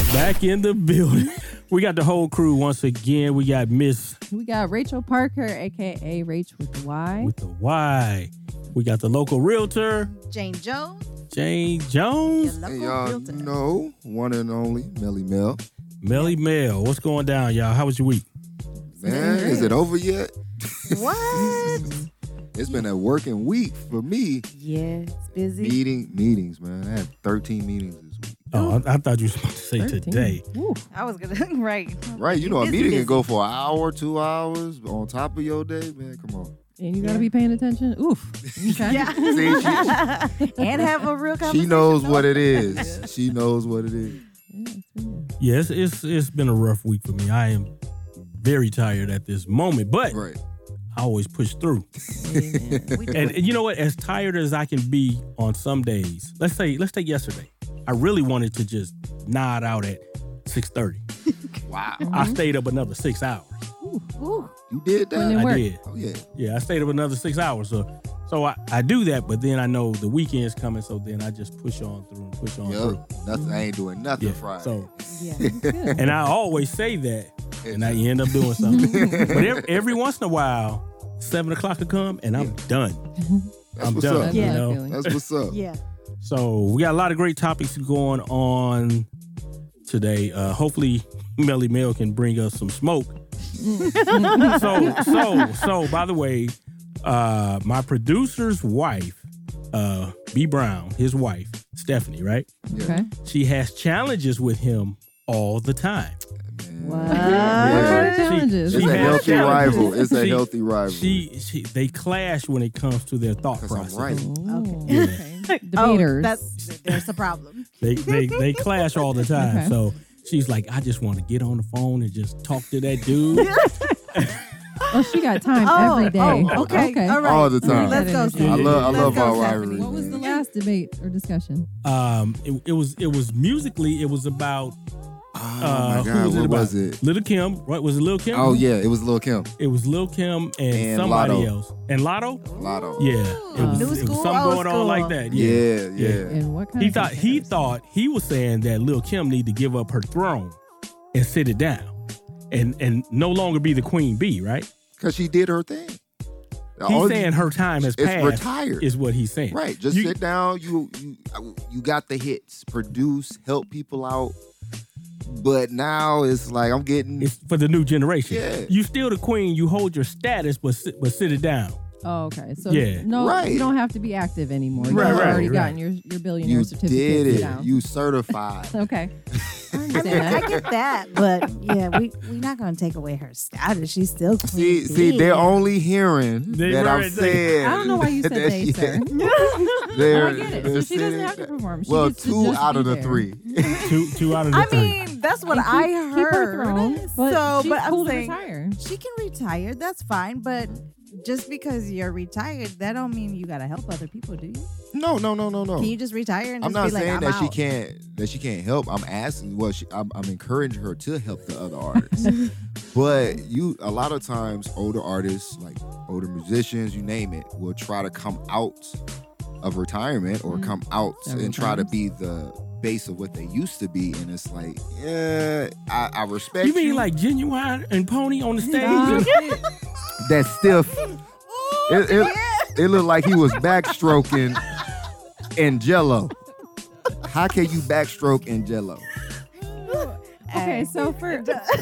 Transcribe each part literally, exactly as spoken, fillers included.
Back in the building. We got the whole crew once again. We got Miss. We got Rachel Parker, a k a. Rach with the Y. With the Y. We got the local realtor. Jane Jones. Jane Jones. Your Hey, local y'all realtor. know, one and only, Melly Mel. Melly Mel. What's going down, y'all? How was your week? Man, is it over yet? What? It's been a working week for me. Yeah, it's busy. Meeting meetings, man. I had thirteen meetings this week. Oh, I, I thought you were supposed to say thirteen. today. Ooh. I was gonna right. Right, you know, a Busy, meeting busy. can go for an hour, two hours on top of your day, man. Come on. And you got to be paying attention. Oof. Okay. Yeah. See, she, And have a real conversation. she knows what it is. She knows what it is. Yeah, it's been- Yes, it's it's been a rough week for me. I am very tired at this moment, but Right. I always push through. Amen. We do And, it. and you know what? As tired as I can be on some days, let's say, let's take yesterday. I really wanted to just nod out at six thirty. Wow. I stayed up another six hours. Ooh. You did Putting that? in I work. did. Oh, yeah. Yeah, I stayed up another six hours. So, so I, I do that, but then I know the weekend's coming, so then I just push on through and push on through. Yup. Nothing. I ain't doing nothing Yeah. Friday. So, Yeah. Good. and I always say that, and I end up doing something. But every, every once in a while, seven o'clock will come, and I'm done. That's I'm what's done. up. You Yeah. know. Feeling. That's what's up. Yeah. So we got a lot of great topics going on today. Uh, hopefully, Melly Mel can bring us some smoke. so, so, so. By the way, uh, my producer's wife, uh, B Brown, his wife, Stephanie, right? Okay. She has challenges with him all the time. What? What kind of She- challenges? It's She a has healthy challenges. rival. It's a She- healthy rival. She, she, they clash when it comes to their thought 'Cause I'm process. right. Ooh, Yeah. okay. Debaters. Oh, that's there's a problem. They, they, they clash all the time. Okay. So she's like, I just want to get on the phone and just talk to that dude. Oh, she got time Oh, every day. oh, okay. All right. All the time. Let's go. I Steve. I love, I Let's love go, our Stephanie. rivalry. What was the man. last debate or discussion? Um, it, it was it was musically. It was about Oh uh, my who God, was it what about? was it? Little Kim, right? Was it Lil Kim? Oh yeah, it was Lil Kim, It was Lil Kim and, And somebody Lotto. else. And Lotto. Lotto. Yeah, it was, New it was school, something old going on school. like that. Yeah. Yeah, yeah. And what kind He of thought he comparison? thought he was saying that Lil Kim need to give up her throne and sit it down, and and no longer be the queen bee. Right? Because she did her thing. The He's only- saying her time has it's passed. retired. Is what he's saying. Right. Just You- sit down. You you you got the hits. Produce. Help people out. But now it's like I'm getting. It's for the new generation. Yeah. You still the queen. You hold your status, but sit, but sit it down. Oh, okay. So Yeah. no, Right. you don't have to be active anymore. Right, You've right, already right. gotten your, your billionaire you certificate. did Sit it. down. You certified. Okay. I I understand mean, I that. get that, but yeah, we we're not gonna take away her status. She's still queen See, see, bee. they're only hearing They that were- I'm they- saying. I don't know why you said that they, she- sir. They're, I get it. So they're she doesn't sitting- have to perform. She Well, gets to two just out be of the there. three. Two two out of the I three. mean, that's what And I keep, keep her heard. throne, but so, she's but I'm cool to saying retire. she can retire. That's fine, but just because you're retired, that don't mean you gotta help other people, do you? No, no, no, no, no. Can you just retire and I'm just not be like, saying I'm that she out? can't that she can't help. I'm asking. Well, she, I'm, I'm encouraging her to help the other artists. But you, a lot of times, older artists, like older musicians, you name it, will try to come out of retirement or Mhm. come out Several and try to times. be the base of what they used to be. And it's like, yeah, I, I respect you you. mean like Genuine and Pony on the stage? Stop it. that stiff? It, it, it looked like he was backstroking in Jello. How can you backstroke in Jello? Okay, so for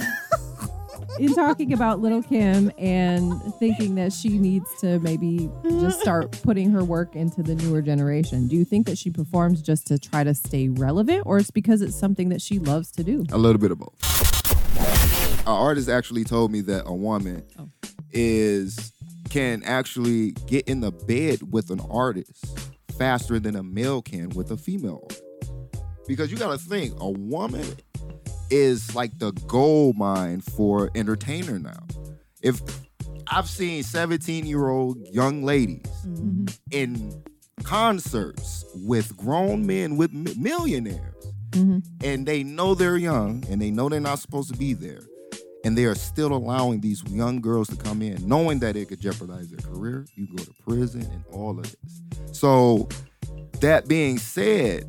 in talking about Little Kim and thinking that she needs to maybe just start putting her work into the newer generation, do you think that she performs just to try to stay relevant, or it's because it's something that she loves to do? A little bit of both. An artist actually told me that a woman Oh. is can actually get in the bed with an artist faster than a male can with a female artist. Because you got to think, a woman is like the gold mine for entertainer now. If I've seen seventeen-year-old young ladies Mm-hmm. in concerts with grown men with mi- millionaires, Mm-hmm. and they know they're young and they know they're not supposed to be there, and they are still allowing these young girls to come in knowing that it could jeopardize their career. You go to prison and all of this. So that being said,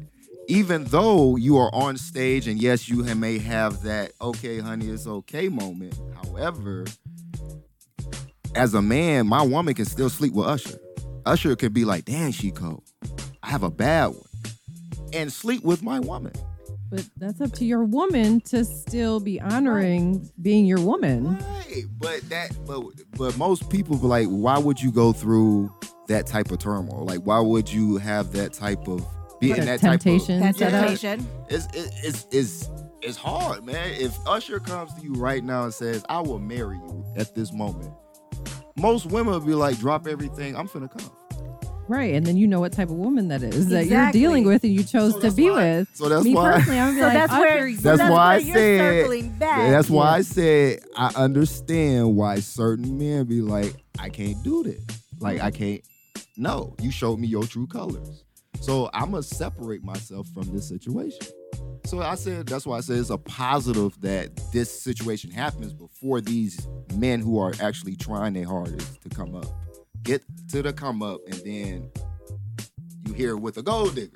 even though you are on stage and yes, you may have that okay, honey, it's okay moment. However, as a man, my woman can still sleep with Usher. Usher could be like, damn, she cold. I have a bad one. And sleep with my woman. But that's up to your woman to still be honoring right. being your woman. Right. But that but but most people be like, why would you go through that type of turmoil? Like, why would you have that type of be in that temptation? Type of, that temptation. It's it's it's it's hard, man. If Usher comes to you right now and says, I will marry you at this moment, most women will be like, drop everything, I'm finna come. Right, and then you know what type of woman that is exactly. that you're dealing with and you chose so to be why, with. So that's Me why. personally, I'm gonna be so like, that's where, Usher, so that's, that's why where I you're said. circling back. That's why yeah. I said I understand why certain men be like, I can't do this. Like I can't. No, you showed me your true colors. So I'm gonna separate myself from this situation. So I said that's why I said it's a positive that this situation happens before these men who are actually trying their hardest to come up get to the come up, and then you hear it with a gold digger.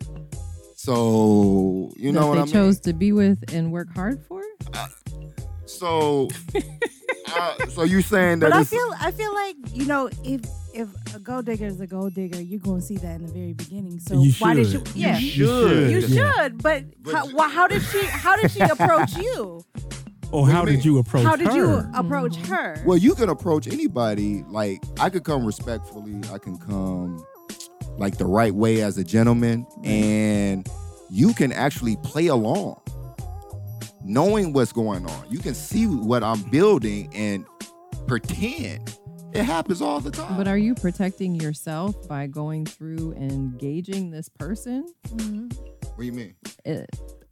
So you know that what they I mean? chose to be with and work hard for. Uh, so, uh, so you saying that? But I it's, feel, I feel like you know, if if a gold digger is a gold digger, you're gonna see that in the very beginning. So You why did should. you? Yeah, You should. you Yeah. should. But, But- how, why, how did she? How did she approach you? Or What do how you did mean? you approach How did her? you approach her? Well, you can approach anybody. Like I could come respectfully. I can come like the right way as a gentleman, and you can actually play along, knowing what's going on. You can see what I'm building and pretend. It happens all the time. But are you protecting yourself by going through and engaging this person? Mhm. What do you mean? It,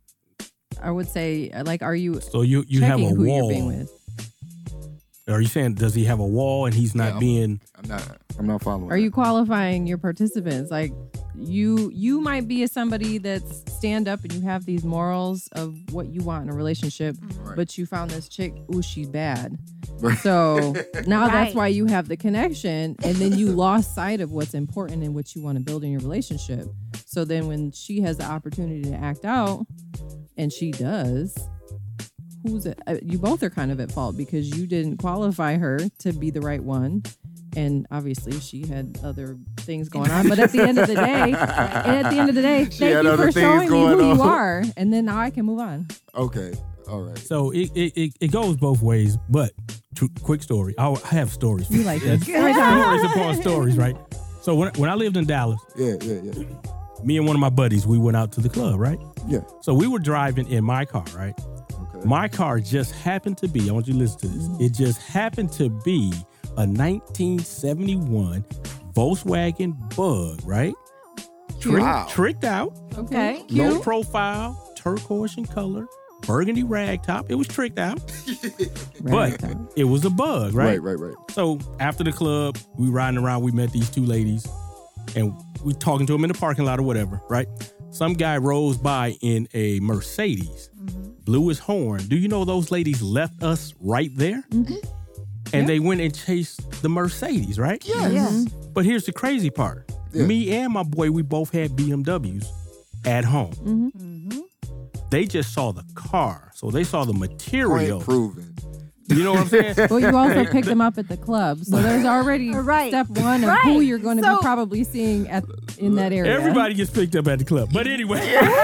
I would say, like, are you So you you have checking a who wall. you're being with? Are you saying does he have a wall and he's not Yeah, I'm- being? I'm not. I'm not following. Are you qualifying your participants? Like, you you might be a somebody that's stand up and you have these morals of what you want in a relationship, Right. but you found this chick, ooh, she's bad. Right. So now Right. that's why you have the connection, and then you lost sight of what's important and what you want to build in your relationship. So then when she has the opportunity to act out, and she does, who's it? Uh, you both are kind of at fault because you didn't qualify her to be the right one. And obviously she had other things going on. But at the end of the day, and at the end of the day, She thank had you other for things showing me going who you on. are. And then now I can move on. Okay. All right. So it it, it, it goes both ways. But tr- quick story. I'll, I have stories. You like this. stories upon stories, right? So when when I lived in Dallas, Yeah. Yeah. Yeah. me and one of my buddies, we went out to the club, right? Yeah. So we were driving in my car, right? Okay. My car just happened to be, I want you to listen to this. It just happened to be a nineteen seventy-one Volkswagen Bug, right? Trick, Wow. Tricked out, Okay. low profile, turquoise in color, burgundy rag top. It was tricked out, but it was a Bug, right? Right. Right. Right. So after the club, we riding around, we met these two ladies and we talking to them in the parking lot or whatever, right? Some guy rolls by in a Mercedes, blew his horn. Do you know those ladies left us right there? Mm-hmm. And Yeah. they went and chased the Mercedes, right? Yes. Yeah. But here's the crazy part. Yeah. Me and my boy, we both had B M Ws at home. Mm-hmm. Mm-hmm. They just saw the car. So they saw the material. Point proven. You know what I'm saying? Well, you also picked them up at the club. So there's already Right. step one of Right. who you're going to So- be probably seeing at in that area. Everybody gets picked up at the club. But anyway.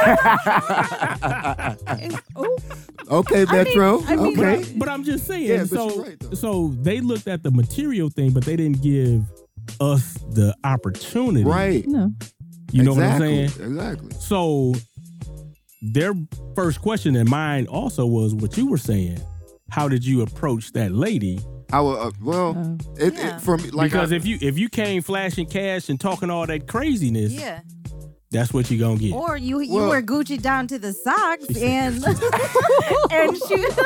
Oh, Okay, Metro. I mean, okay. But, but I'm just saying. Yeah, but so, you're right, though. so they looked at the material thing, but they didn't give us the opportunity. Right. No. You know exactly. what I'm saying? Exactly. So their first question and mine also was what you were saying. How did you approach that lady? I will. Uh, well, Uh, it, Yeah. it for me like because I, if you if you came flashing cash and talking all that craziness, yeah. that's what you're gonna get. Or you you Well- were Gucci down to the socks She said- and and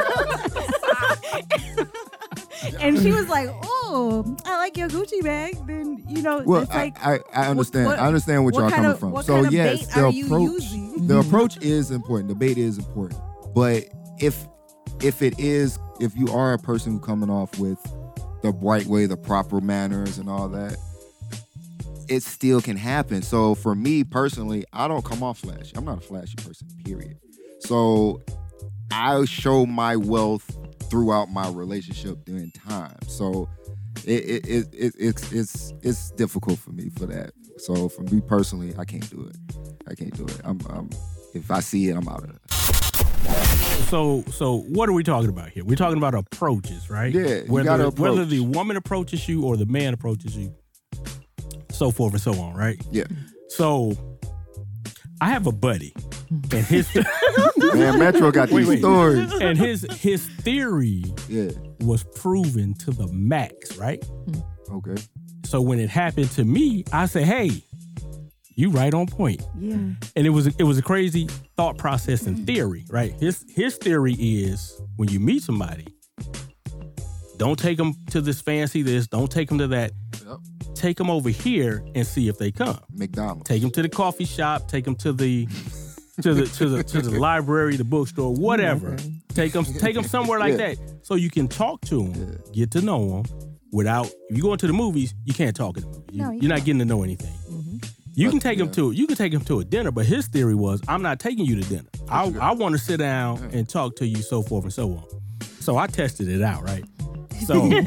she and she was like, "Oh, I like your Gucci bag." Then you know, well, it's I, like I, I understand. what- I understand what, what y'all kind coming of- from. what So kind of yes, bait the are you approach, using? the approach is important. The bait is important. But if if it is, if you are a person who coming off with the right way, the proper manners, and all that, it still can happen. So for me personally, I don't come off flashy. I'm not a flashy person, period. So I show my wealth throughout my relationship during time. So it, it, it, it it's it's it's difficult for me for that. So for me personally, I can't do it. I can't do it. I'm, I'm if I see it, I'm out of it. So, so what are we talking about here? We're talking about approaches, right? Yeah, you whether, gotta approach. whether the woman approaches you or the man approaches you, so forth and so on, right? Yeah. So, I have a buddy, and his Man, Metro got Wait, these wait. stories. and his his theory Yeah. was proven to the max, right? Okay. So when it happened to me, I said, "Hey, you right on point." Yeah. And it was it was a crazy thought process and theory, right? His his theory is when you meet somebody, don't take them to this fancy this, don't take them to that. Yep. Take them over here and see if they come. McDonald's. Take them to the coffee shop. Take them to the to the to the to the library, the bookstore, whatever. Okay. Take them take them somewhere like Yeah. that so you can talk to them, get to know them. Without if you go into the movies, you can't talk in the movies. You, No, you you're not can't. getting to know anything. Mm-hmm. You But, can take yeah. him to you can take him to a dinner, but his theory was, I'm not taking you to dinner. I I want to sit down and talk to you, so forth and so on. So I tested it out, right? So Story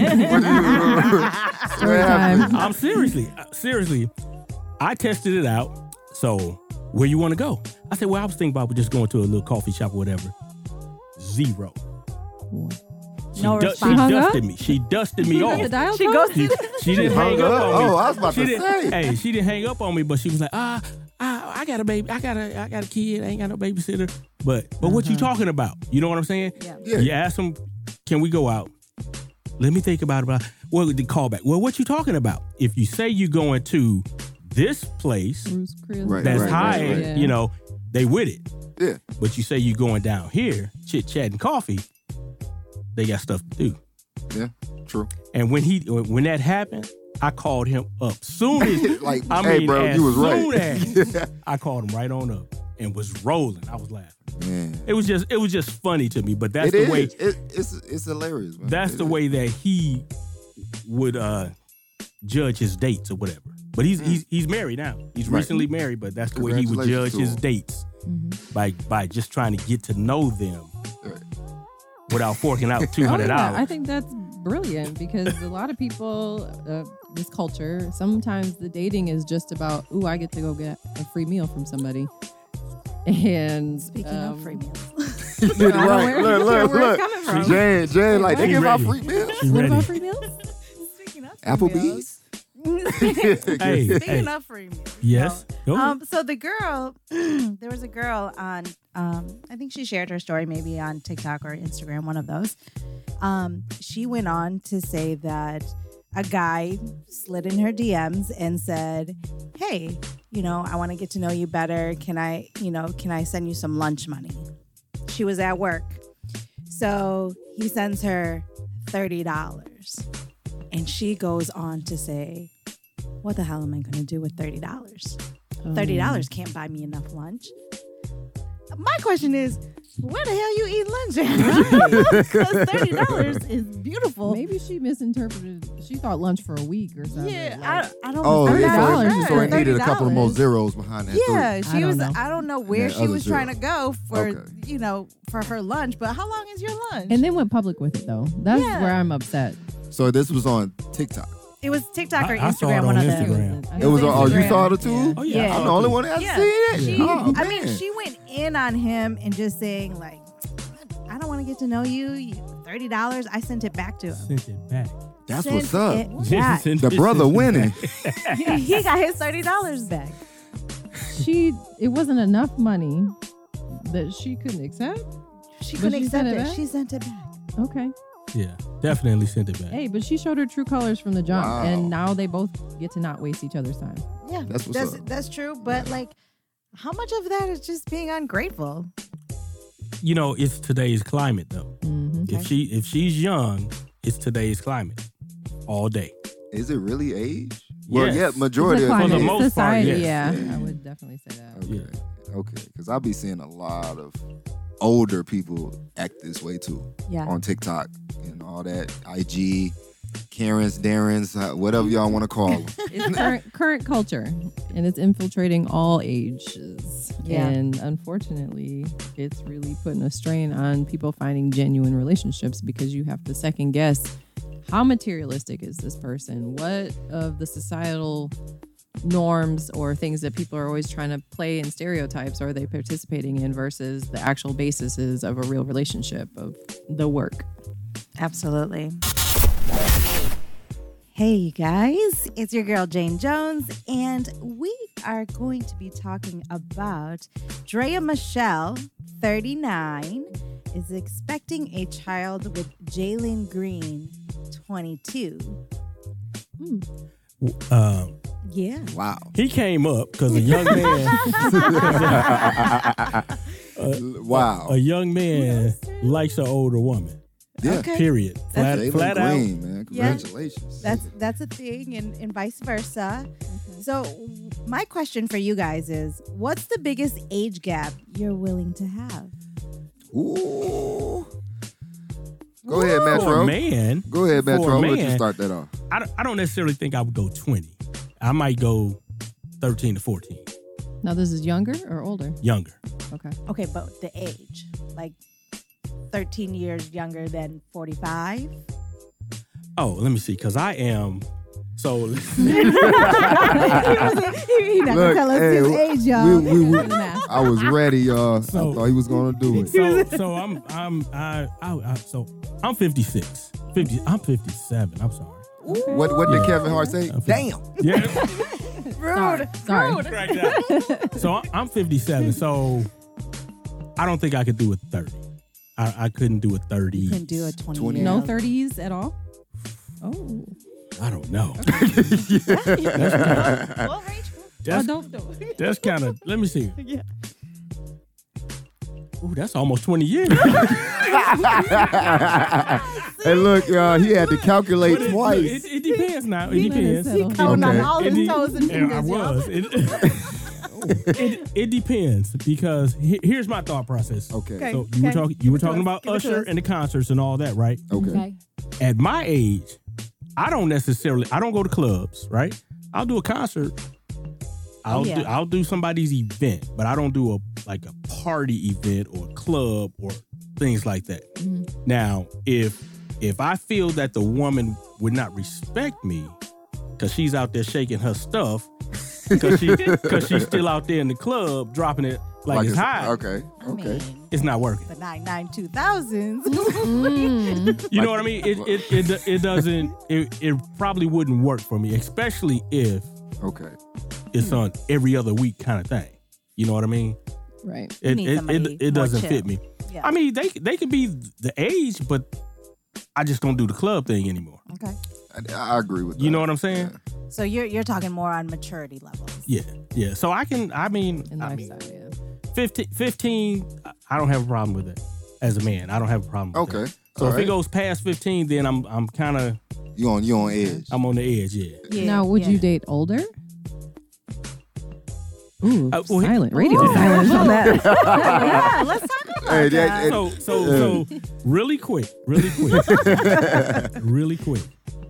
time. I'm seriously, seriously, I tested it out. So where you want to go? I said, well, I was thinking about just going to a little coffee shop or whatever. Zero. She, No du- response. she She hung dusted me. She dusted me The off. dial She tone? goes She, she didn't hang Hung up up? on me. Oh, I was about she to didn't, say. Hey, she didn't hang up on me, but she was like, ah, I, I got a baby. I got a, I got a kid. I ain't got no babysitter. But, but what you talking about? You know what I'm saying? Yeah. Yeah. You ask them, can we go out? Let me think about it. About well, the callback. Well, what you talking about? If you say you're going to this place Bruce Chris. Right, that's right, high, right. Yeah. you know, they with it. Yeah. But you say you going down here, chit chat and coffee, they got stuff to do. Yeah. True. And when he when that happened, I called him up. Soon as Like, I hey, mean, bro, as you was soon right. as I called him right on up and was rolling. I was laughing. Man. It was just it was just funny to me. But that's It the is. way It, it's it's hilarious, man. that's It the is. way that he would uh judge his dates or whatever. But he's he's he's married now. He's Right. recently married, but that's the way he would judge Congratulations to his him. dates Mhm. by by just trying to get to know them Right. without forking out two Oh, hundred yeah. I dollars. think that's brilliant because a lot of people, uh, this culture, sometimes the dating is just about, ooh, I get to go get a free meal from somebody. And Speaking um, of free meals. I don't know right. where- Look, look, where look. it's coming from. Jane, Jane, like they She give out ready. free meals. She What ready. about free meals? Speaking of free Applebee's. meals. Hey, Speaking hey. of free meals. Yes. Go ahead. Um, so the girl, there was a girl on, um, I think she shared her story maybe on TikTok or Instagram, one of those. Um, she went on to say that a guy slid in her D Ms and said, hey, you know, I want to get to know you better. Can I, you know, can I send you some lunch money? She was at work. So he sends her thirty dollars. And she goes on to say, what the hell am I going to do with thirty dollars? thirty dollars can't buy me enough lunch. My question is, where the hell you eat lunch at? Because thirty dollars is beautiful. Maybe she misinterpreted. She thought lunch for a week or something. Yeah, like- I, I don't Oh, know. thirty yeah, dollars so, is so it for needed a couple of more thirty dollars. zeros behind that. Yeah, I she don't was. know. I don't know where that she other was zero. trying to go for, Okay. you know, for her lunch. But how long is your lunch? and then went public with it though. That's Yeah. where I'm upset. three. So this was on TikTok. it was TikTok or I- I saw it Instagram. on One of Instagram. them. It was on. Oh, you Instagram. saw it too? Oh yeah. Yeah. I'm the only one that Yeah. seen it. She, Oh, I mean, man. she went in on him and just saying like, I don't want to get to know you. You- thirty dollars. I sent it back to him. Sent it back. That's Sent what's up. it back. Sent The it- brother sent it winning. back. He got his thirty dollars back. She it wasn't enough money that she couldn't accept. She But couldn't she accept sent it it. back? She sent it back. Okay. Yeah, definitely sent it back. Hey, but she showed her true colors from the jump, Wow. and now they both get to not waste each other's time. Yeah, That's what's that's up. that's true. But like, how much of that is just being ungrateful? You know, it's today's climate though. Mm-hmm. If she if she's young, it's today's climate all day. Is it really age? Well, Yes. yeah, majority For of the it. most part, society, yes. yeah, Yeah. I would definitely say that. Okay. Yeah. Okay. Because I'll be seeing a lot of older people act this way too Yeah. on TikTok and all that. I G. Karens, Darrens, uh, whatever y'all want to call them. It's current, current culture, and it's infiltrating all ages. Yeah. And unfortunately, it's really putting a strain on people finding genuine relationships because you have to second guess how materialistic is this person? What of the societal norms or things that people are always trying to play in stereotypes are they participating in versus the actual bases of a real relationship, of the work? Absolutely. Hey, you guys, it's your girl Jane Jones, and we are going to be talking about Drea Michelle, thirty-nine, is expecting a child with Jalen Green, twenty-two. Hmm. Um, Yeah. Wow. he came up because a young man, Wow. a young man likes an older woman. Yeah. Okay. Period. Flat, Jalen flat out. Green, man. Yeah. Congratulations. That's that's a thing, and, and vice versa. So my question for you guys is, what's the biggest age gap you're willing to have? Ooh. Go ahead, For Metro. a man, Go ahead, For a Metro. Let you man, start that off. I don't, I don't necessarily think I would go twenty. I might go thirteen to fourteen. Now, this is younger or older? Younger. Okay. Okay, but the age, like thirteen years younger than forty-five. Oh, let me see, because I am. So he wasn't, he, he not Look, gonna tell us hey, his we- age, y'all. we- we- we- Do the math. I was ready, y'all. So- I thought he was gonna do it. so so I'm I'm I, I, I so I'm fifty-six. fifty I'm fifty-seven. I'm sorry. What what did Yeah. Kevin Hart say? I'm Damn. Yeah. Rude. Sorry. Rude. Crack that. So I- I'm fifty-seven. So I don't think I could do a thirty. I, I couldn't do a thirty. You can do a twenty. twenty. year No old. thirties at all? Oh. I don't know. Well, Rachel. Oh, That's, don't do it. that's kind of. Let me see. Yeah. Ooh, that's almost twenty years. Hey, look, y'all. He had to calculate But it, twice. It, it depends now. It He let it depends. settle. Counting on Okay. all It his de- toes and Yeah, fingers. I y'all. was. It, it, it depends because he- here's my thought process. Okay. Okay. So you were talking you were Give it to talking us. about Give it to Usher us. and the concerts and all that, right? Okay. At my age, I don't necessarily I don't go to clubs, right? I'll do a concert. I'll Oh, yeah. do I'll do somebody's event, but I don't do a like a party event or a club or things like that. Mhm. Now, if if I feel that the woman would not respect me because she's out there shaking her stuff because she because she's still out there in the club dropping it like, it's hot, Okay. I Okay. mean, it's not working. the nine nine two thousands. Mm. You know what I mean? It it it, it doesn't. It, it probably wouldn't work for me, especially if Okay. it's on every other week kind of thing. You know what I mean? Right. It need it, somebody it, it more doesn't chill. fit me. Yeah. I mean, they they could be the age, but I just don't do the club thing anymore. Okay. I, I agree with that. You know what I'm saying? So you're you're talking more on maturity levels. Yeah, yeah. So I can. I mean, In I mean, lifestyle, yeah. fifteen, fifteen. I don't have a problem with it. As a man, I don't have a problem. With Okay. that. So All if right. it goes past fifteen, then I'm I'm kind of You on you on edge. I'm on the edge. Yeah. Yeah. Now, would yeah. you date older? Ooh, Uh, well, he- silent. Radio Ooh. silence on that. Yeah, let's talk about Hey, that. that- So so so really quick, really quick, really quick.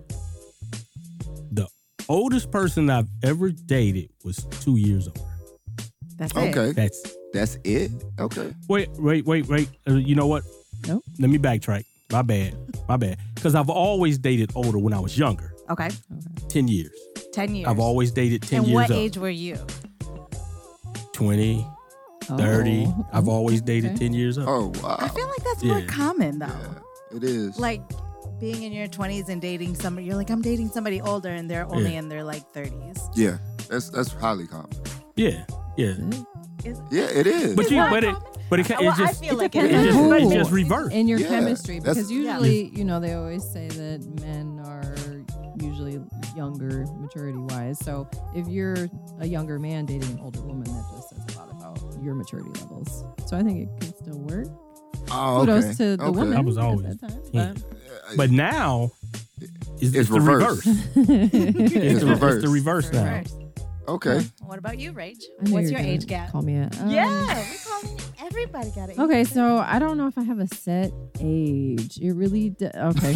The oldest person I've ever dated was two years old. That's it. Okay. That's That's it. Okay. wait wait wait wait. Uh, you know what? Nope. Let me backtrack. My bad. My bad. Because I've always dated older when I was younger. Okay. Ten years. Ten years. I've always dated ten And years what up. age were you? twenty, thirty. Oh, I've always dated okay. ten years up. Oh wow. I feel like that's more Yeah. common though. Yeah, it is. Like being in your twenties and dating somebody, you're like, I'm dating somebody older and they're only Yeah. in their like thirties. yeah, that's that's highly common. Yeah, yeah. Yeah, it is. But you, that but it, common? but it, ca- Well, it just, I feel like depends it it is. on just, who. it's just reversed. in your Yeah, chemistry, that's- because usually, you know, they always say that men are usually younger maturity wise. So if you're a younger man dating an older woman, that just says a lot about your maturity levels. So I think it can still work. Oh, okay. Kudos to the okay. woman I was at always that time. ten. But But now, it's, It's the reversed. reverse. It's, It's the, reversed. it's the reverse now. Okay. What about you, Rach? I knew What's you your were age gonna gap? Call me a um, Yeah, we call it F Everybody got it. Okay, so I don't know if I have a set age. It really d- okay.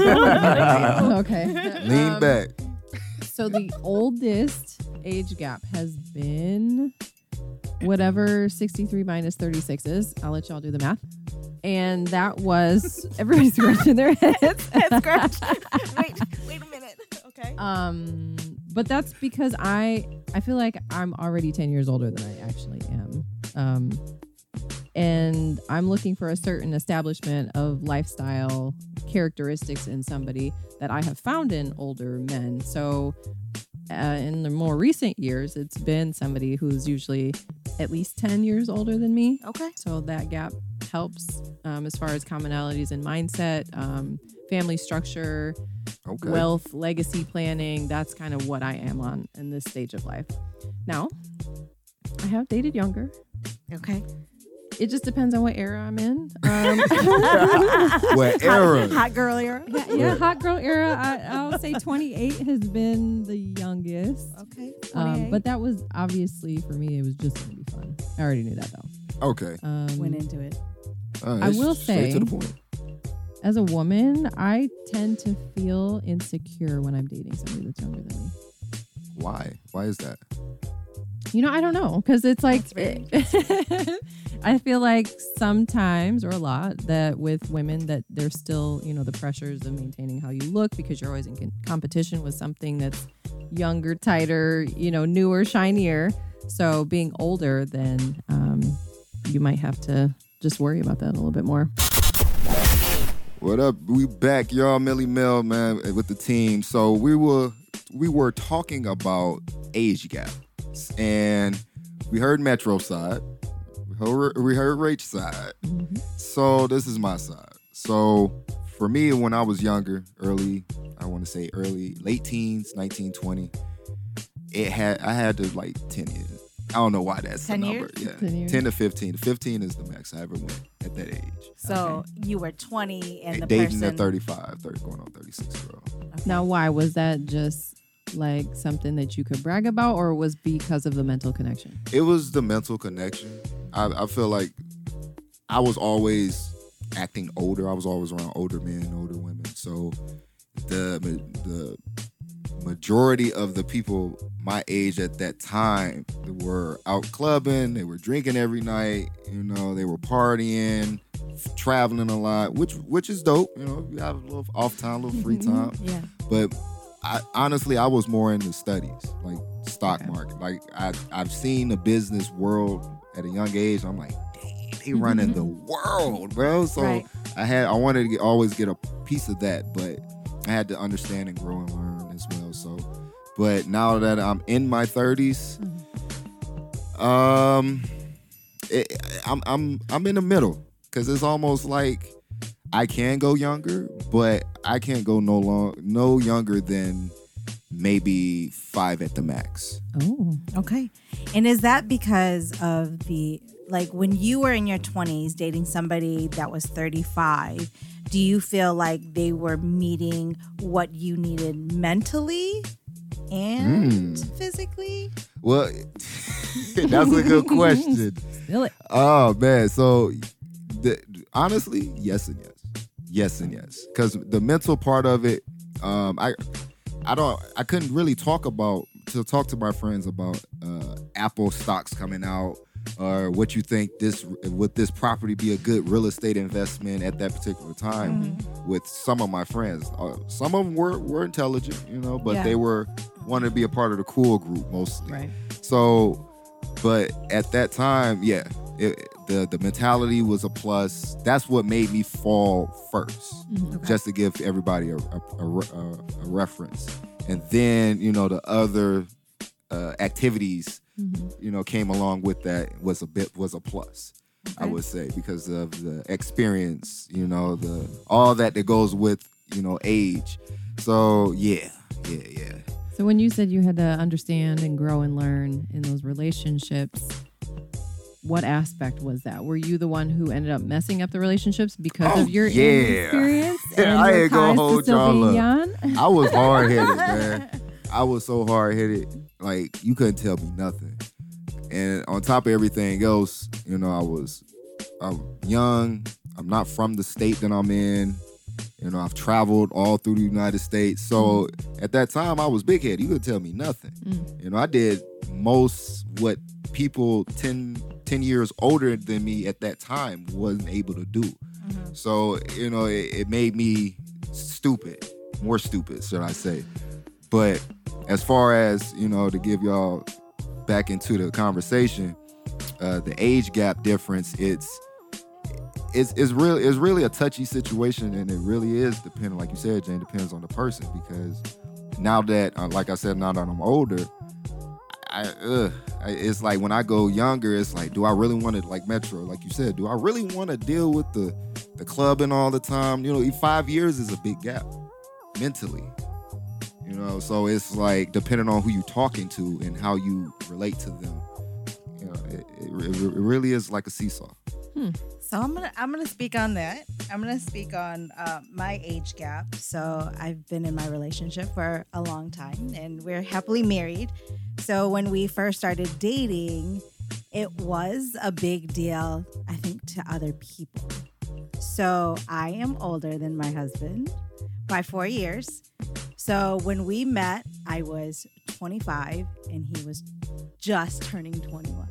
okay. Lean Um, back. So the oldest age gap has been whatever sixty-three minus thirty-six is. I'll let y'all do the math. And that was everybody's scratching their heads. Head scratch. Wait, wait a minute. Okay. Um, but that's because I I feel like I'm already ten years older than I actually am. Um, and I'm looking for a certain establishment of lifestyle characteristics in somebody that I have found in older men. So uh, in the more recent years, it's been somebody who's usually at least ten years older than me. Okay. So that gap helps um, as far as commonalities in mindset, um, family structure, Okay. wealth, legacy planning. That's kind of what I am on in this stage of life. Now, I have dated younger. Okay. It just depends on what era I'm in. Um, What era? Hot, hot girl era. yeah, yeah, hot girl era. I, I'll say twenty-eight has been the youngest. Okay. Um, but that was obviously for me. It was just going to be fun. I already knew that though. Okay. Um, Went into it. All right, I will straight say- to the point. As a woman, I tend to feel insecure when I'm dating somebody that's younger than me. Why? Why is that? You know, I don't know, because it's like That's I feel like sometimes or a lot that with women that there's still, you know, the pressures of maintaining how you look because you're always in con- competition with something that's younger, tighter, you know, newer, shinier. So being older, then um, you might have to just worry about that a little bit more. What up? We back, y'all. Millie Mel, man, with the team. So we were we were talking about age gaps, and we heard Metro side, we heard, we heard Rach side. Mm-hmm. So this is my side. So for me, when I was younger, early, I want to say early, late teens, nineteen, twenty, it had I had to like ten years. I don't know why that's the ten number. years? Yeah, ten years. ten to fifteen. fifteen is the max I ever went at that age. So you were twenty and the Dating person. a thirty-five, thirty, going on thirty-six year old. Okay. Now, why was that? Just like something that you could brag about, or was because of the mental connection? It was the mental connection. I, I feel like I was always acting older. I was always around older men, older women. So the the majority of the people my age at that time were out clubbing. They were drinking every night. You know, they were partying, f- traveling a lot, which which is dope. You know, you have a little off time, a little free time. Yeah. But I honestly, I was more into studies, like stock Okay. market. Like I, I've seen the business world at a young age. I'm like, dang, they running the world, bro. So Right. I had, I wanted to get, always get a piece of that, but I had to understand and grow and learn as well. So, but now that I'm in my thirties, um, it, I'm, I'm, I'm in the middle because it's almost like I can go younger, but I can't go no long, no younger than maybe five at the max. Oh, Okay. And is that because of the, like when you were in your twenties dating somebody that was thirty-five, do you feel like they were meeting what you needed mentally and Mm. physically? Well, that's a good question. feel it. Oh man, so the, honestly, yes and yes, yes and yes, because the mental part of it, um, I, I don't, I couldn't really talk about to talk to my friends about uh, Apple stocks coming out or what you think this would this property be a good real estate investment at that particular time. Mm-hmm. With some of my friends, uh, some of them were were intelligent, you know, but Yeah. they were wanted to be a part of the cool group mostly. Right. So, but at that time, yeah, it, the the mentality was a plus. That's what made me fall first, Mhm. just to give everybody a, a, a, a, a reference. And then, you know, the other uh, activities, Mhm. you know, came along with that was a bit was a plus. I Okay. would say because of the experience, you know, the all that that goes with, you know, age. So yeah, yeah, yeah. So when you said you had to understand and grow and learn in those relationships, what aspect was that? Were you the one who ended up messing up the relationships because Oh, of your yeah. inexperience and I your ain't gonna ties to hold still y'all being up. young? I was hard headed, man. I was so hard headed, like you couldn't tell me nothing. And on top of everything else, you know, I was I'm young. I'm not from the state that I'm in. You know, I've traveled all through the United States. So mm. at that time, I was big head. You couldn't tell me nothing. Mm. You know, I did most what people ten, ten years older than me at that time wasn't able to do. Mm-hmm. So, you know, it, it made me stupid, more stupid, should I say. But as far as, you know, to give y'all back into the conversation, uh, the age gap difference, it's It's it's really it's really a touchy situation, and it really is depending, like you said, Jane, depends on the person. Because now that, uh, like I said, now that I'm older, I, ugh, I it's like when I go younger, it's like, do I really want to, like Metro, like you said, do I really want to deal with the the clubbing all the time? You know, five years is a big gap mentally. You know, so it's like depending on who you're talking to and how you relate to them. You know, it, it, it really is like a seesaw. Hmm. So I'm gonna I'm gonna speak on that. I'm gonna speak on uh, my age gap. So I've been in my relationship for a long time, and we're happily married. So when we first started dating, it was a big deal, I think, to other people. So I am older than my husband by four years. So when we met, I was twenty-five, and he was just turning twenty-one.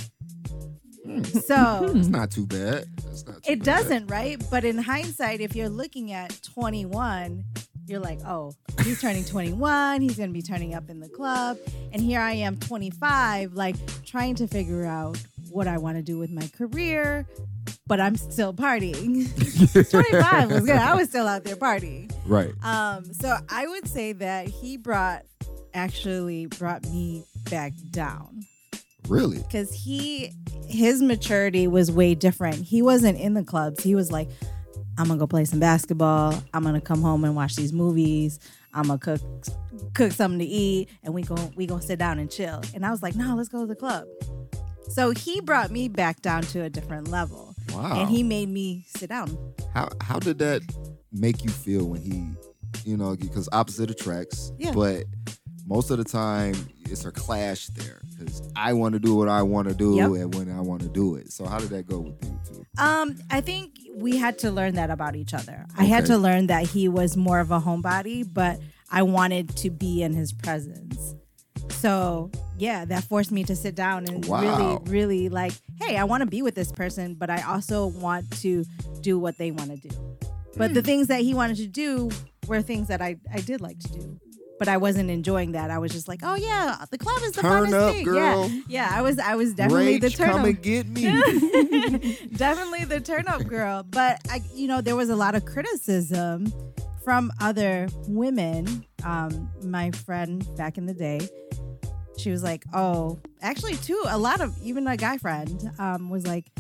So it's not too bad. It's not too it bad. doesn't, right? But in hindsight, if you're looking at twenty-one, you're like, oh, he's turning twenty-one. He's going to be turning up in the club. And here I am, twenty-five, like trying to figure out what I want to do with my career, but I'm still partying. twenty-five was good. I was still out there partying. Right. Um. So I would say that he brought, actually brought me back down. Really? Because he, his maturity was way different. He wasn't in the clubs. He was like, I'm going to go play some basketball. I'm going to come home and watch these movies. I'm going to cook cook something to eat. And we go, we gonna sit down and chill. And I was like, no, let's go to the club. So he brought me back down to a different level. Wow. And he made me sit down. How how did that make you feel when he, you know, because opposite attracts. Yeah. But most of the time, it's a clash there because I want to do what I want to do Yep. and when I want to do it. So how did that go with you two? Um, I think we had to learn that about each other. I had Okay. to learn that he was more of a homebody, but I wanted to be in his presence. So yeah, that forced me to sit down and Wow. really, really like, hey, I want to be with this person, but I also want to do what they want to do. But Hmm. the things that he wanted to do were things that I, I did like to do. But I wasn't enjoying that. I was just like, oh yeah, the club is the Turn funnest up, thing. girl. Yeah, yeah. I was, I was definitely Rage, the turn come up. and get me. Definitely the turn up girl. But I, you know, there was a lot of criticism from other women. Um, my friend back in the day, she was like, oh, actually too, a lot of, even a guy friend um, was like,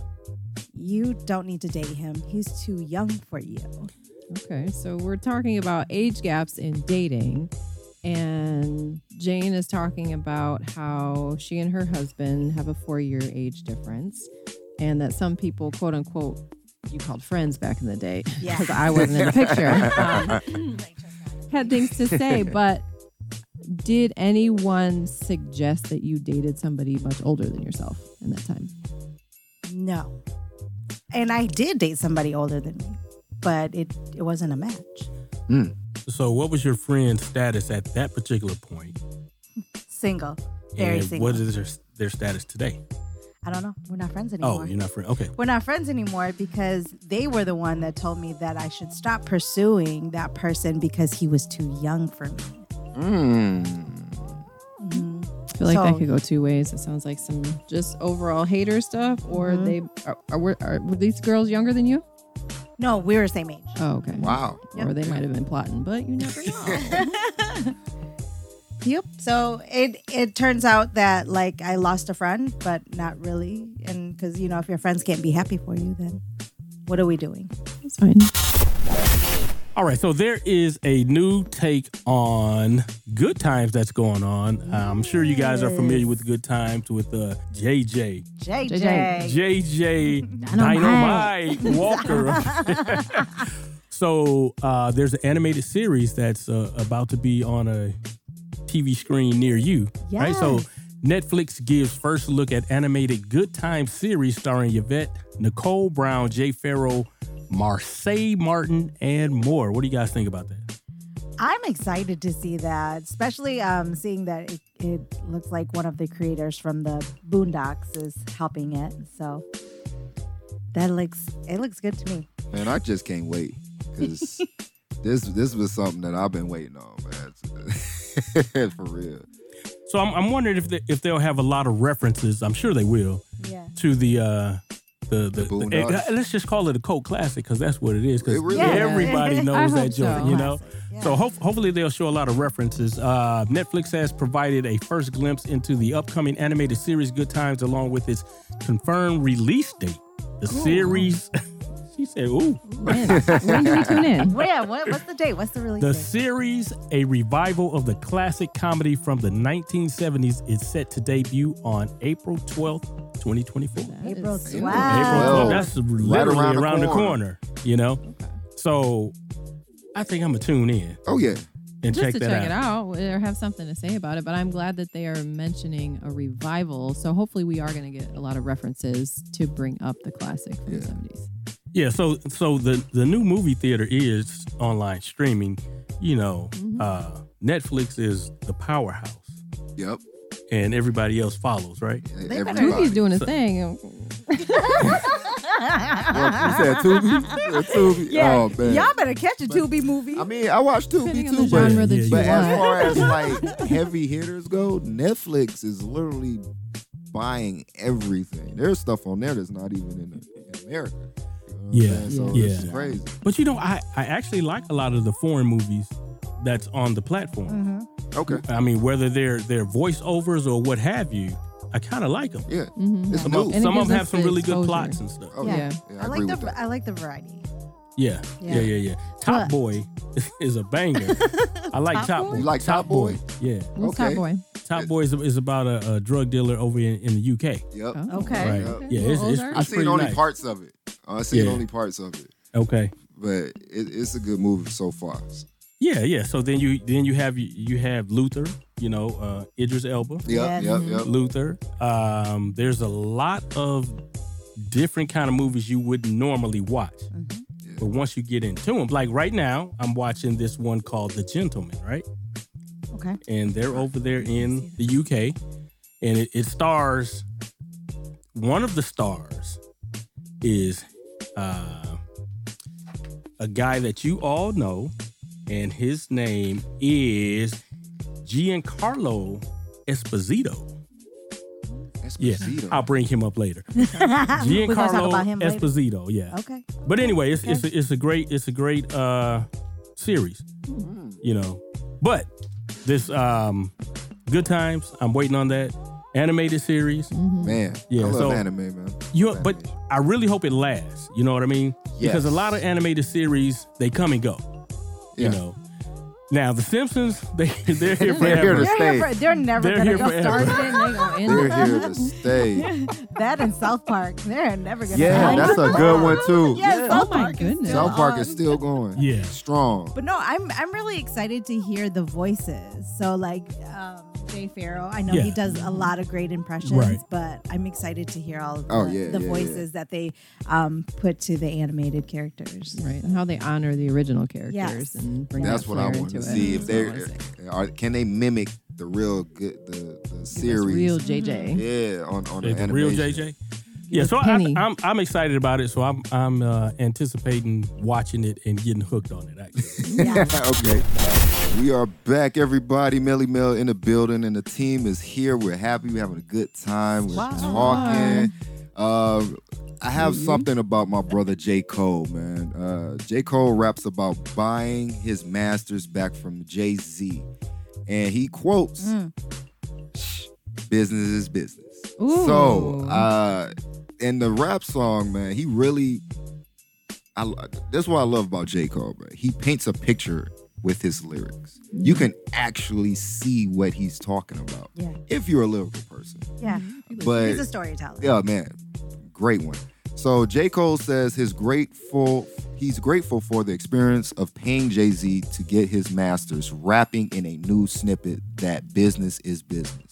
you don't need to date him. He's too young for you. Okay, so we're talking about age gaps in dating, and Jane is talking about how she and her husband have a four-year age difference, and that some people, quote unquote, you called friends back in the day, Yeah. because I wasn't in the picture, um, had things to say. But did anyone suggest that you dated somebody much older than yourself in that time? No. And I did date somebody older than me, but it, it wasn't a match. Mm. So what was your friend's status at that particular point? Single. Very and single. what is their, their status today? I don't know. We're not friends anymore. Oh, you're not friends. Okay. We're not friends anymore because they were the one that told me that I should stop pursuing that person because he was too young for me. Mm. Mm-hmm. I feel like So- that could go two ways. It sounds like some just overall hater stuff, or Mhm. they are, are, were, are were these girls younger than you? No, we were the same age. Oh, okay. Wow. Or they might have been plotting, but you never know. Yep. So it it turns out that like I lost a friend, but not really. And because, you know, if your friends can't be happy for you, then what are we doing? That's fine. All right, so there is a new take on Good Times that's going on. Uh, I'm sure you guys are familiar with Good Times with uh, J J. J J J. J. J J Dynamite. Dynamite Walker. So uh, there's an animated series that's uh, about to be on a T V screen near you. Right? So Yes. Netflix gives first look at animated Good Time series starring Yvette, Nicole Brown, Jay Farrow, Marseille Martin, and more. What do you guys think about that? I'm excited to see that, especially um, seeing that it, it looks like one of the creators from the Boondocks is helping it. So that looks it looks good to me. Man, I just can't wait because this this was something that I've been waiting on, man. For real. So I'm, I'm wondering if they, if they'll have a lot of references. I'm sure they will. Yeah. To the uh, the the, The the Boondocks. eh, let's just call it a cult classic because that's what it is. Because It really is. everybody I knows hope that joint, so. you know. Classic, yeah. So ho- hopefully they'll show a lot of references. Uh, Netflix has provided a first glimpse into the upcoming animated series Good Times, along with its confirmed release date. The series, she said, "Ooh." When, when do we tune in? Well, yeah, what, what's the date? What's the release The date? series, a revival of the classic comedy from the nineteen seventies, is set to debut on April twelfth, twenty twenty-four. That April is- twelfth. April Wow. twelfth. That's literally around around, the the, corner. corner. you know? So I think I'm going to tune in Oh yeah. and Just check to that check out. it out or have something to say about it. But I'm glad that they are mentioning a revival. So hopefully we are going to get a lot of references to bring up the classic from Yeah. the seventies. Yeah, so so the, the new movie theater is online streaming. You know, Mhm. uh, Netflix is the powerhouse Yep. and everybody else follows, right? They better- Everybody. Tubi's doing a So- thing. What, you said Tubi? You said Tubi? Yeah, Oh man. y'all better catch a Tubi movie. I mean, I watch Tubi Depending on too, the but, genre that Yeah, you but as want. far as like heavy hitters go, Netflix is literally buying everything. There's stuff on there that's not even in, in America. You know what I'm Yeah, saying? So yeah. it's crazy. But you know, I, I actually like a lot of the foreign movies that's on the platform. Mhm. Okay. I mean, whether they're they're voiceovers or what have you, I kind of like them. Yeah. Mhm. It's Some, new. of, And it some of gives them have us some the really good exposure. plots and stuff. Oh, Yeah. yeah. I I, like agree the with that. I like the variety. Yeah, yeah, Yeah. yeah, yeah. Top But- Boy is a banger. I like Top Top Boy? Boy. You like Top Boy? Yeah. What's Okay. Top Boy? Top Boy is, is about a, a drug dealer over in, in the U K. Yep. Oh, Okay. Right. Okay. Yeah, it's, it's, Ozark? I it's seen pretty only nice. parts of it. I seen Yeah. only parts of it, Okay. but it, it's a good movie so far. Yeah, yeah. So then you then you have you have Luther, you know, uh, Idris Elba. Yep, Yes. yep, yep. Luther. Um, there's a lot of different kind of movies you wouldn't normally watch. Mhm. But once you get into them, like right now, I'm watching this one called The Gentleman, right? Okay. And they're over there in the U K, and it, it stars. One of the stars is uh, a guy that you all know, and his name is Giancarlo Esposito. Yeah, Esposito. I'll bring him up later. We're gonna talk Giancarlo about him later. Esposito. Yeah. Okay. But anyway, it's it's a, it's a great it's a great uh series, you know. But this um Good Times, I'm waiting on that animated series. Man, Yeah, I love so- anime, man. You Love but anime. I really hope it lasts. You know what I mean? Because a Yes. lot of animated series they come and go. Yeah. You know. Now the Simpsons, they they're here They're here forever. to They're, stay. here for, they're never They're gonna here get forever. started. They gonna end They're it. here to stay. That and South Park, they're never gonna. Yeah, end. that's a good one too. Yeah, Yeah. South Oh my Park is goodness. still South Park on. is still going. Yeah. Strong. But no, I'm I'm really excited to hear the voices. So like um, Jay Farrow, I know Yeah. he does a lot of great impressions, Right. but I'm excited to hear all of the, Oh, yeah, the yeah, voices that they um, put to the animated characters. Right, and how they honor the original characters Yes. and bring That's that what I flair want to into see. it. If That's what I they wanna see. are, can they mimic the real good the, the That's series? real J J. Yeah, on on the The real animation. J J. Yeah, us so I, Penny. I'm I'm excited about it. So I'm I'm uh, anticipating watching it and getting hooked on it. Actually, Yeah. Okay. We are back, everybody. Melly Mel in the building, and the team is here. We're happy. We're having a good time. We're Wow. talking. Um, I have something about my brother J. Cole, man. Uh, J. Cole raps about buying his masters back from Jay-Z. And he quotes, Mm. "Shh, business is business." Ooh. So, uh, in the rap song, man, he really, I, that's what I love about J. Cole, man. He paints a picture with his lyrics. You can actually see what he's talking about Yeah. if you're a lyrical person. Yeah. But He's a storyteller. yeah, man, great one. So J. Cole says his grateful he's grateful for the experience of paying Jay-Z to get his masters, rapping in a new snippet that business is business.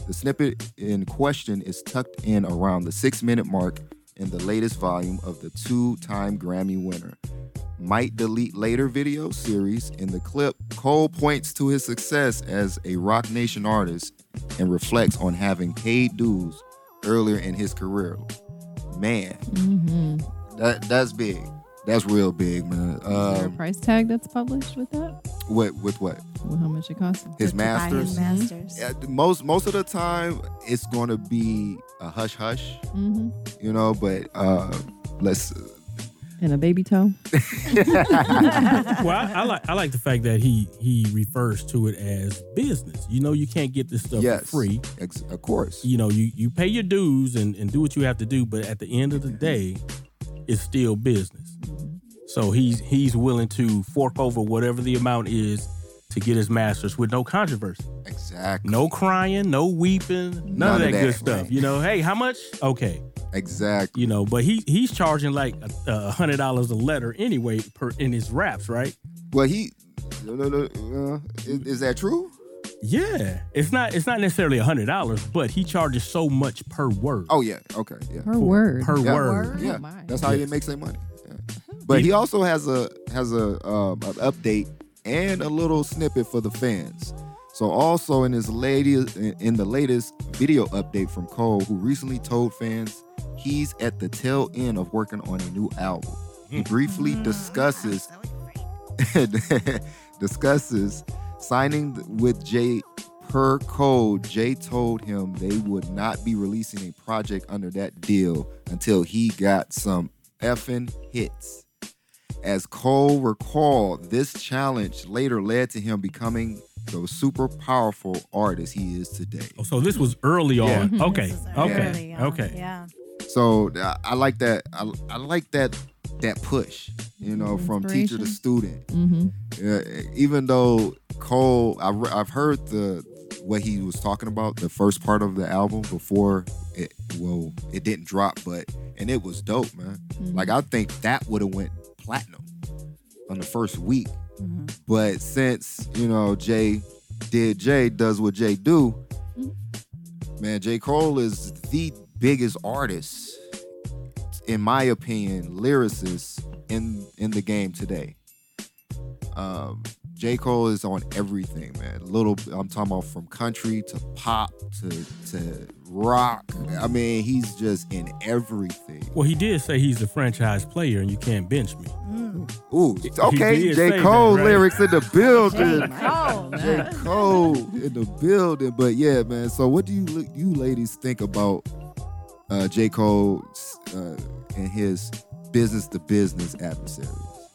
The snippet in question is tucked in around the six-minute mark in the latest volume of the two-time Grammy winner. Might delete later video series. In the clip, Cole points to his success as a Roc Nation artist and reflects on having paid dues earlier in his career. Man, Mm-hmm. that that's big. That's real big, man. Is there a Um, price tag that's published with that? with with what? Well, how much it costs? His To buy masters. his masters. Yeah, most most of the time, it's going to be a hush hush, Mm-hmm. you know. But uh, let's. And a baby toe. Well, I, I like I like the fact that he he refers to it as business. You know, you can't get this stuff Yes, for free. ex- of course. You know, you, you pay your dues and, and do what you have to do, but at the end of the day, it's still business. So he's he's willing to fork over whatever the amount is to get his masters with no controversy. Exactly. No crying, no weeping, none, None of that, of that, good stuff. right. You know, hey, how much? Okay. Exactly. You know, but he he's charging like a, a hundred dollars a letter anyway per in his raps, right? Well, he. No, no, no. Uh, is, is that true? Yeah, it's not it's not necessarily a hundred dollars, but he charges so much per word. Oh yeah. Okay. Yeah. Per word. Per Yeah. word. Yeah. Oh, my. That's how he Yes. makes their money. Yeah. But he also has a has a um, an update and a little snippet for the fans. So also in his latest in the latest video update from Cole, who recently told fans he's at the tail end of working on a new album. He briefly discusses discusses signing with Jay. Per Cole, Jay told him they would not be releasing a project under that deal until he got some effing hits. As Cole recalled, this challenge later led to him becoming the super powerful artist he is today. Oh, so this was early Yeah. on. Okay. This is Okay. early on. Okay. Yeah. So I, I like that. I, I like that that push, you know, from teacher to Inspiration. student. Mm-hmm. Yeah, even though Cole, I, re- I've heard the what he was talking about, the first part of the album before it. Well, it didn't drop, but and it was dope, man. Mm-hmm. Like I think that would have went platinum on the first week. Mhm. But since you know Jay did Jay does what Jay do, man, J. Cole is the biggest artist, in my opinion, lyricist in in the game today. Um, J. Cole is on everything, man. Little, I'm talking about from country to pop to to rock. I mean, he's just in everything. Well, he did say he's a franchise player and you can't bench me. Ooh, He okay, did J. say Cole that, right? lyrics in the building. Oh, J. Cole in the building. But yeah, man. So what do you you ladies think about uh, J. Cole uh, and his business to business adversaries?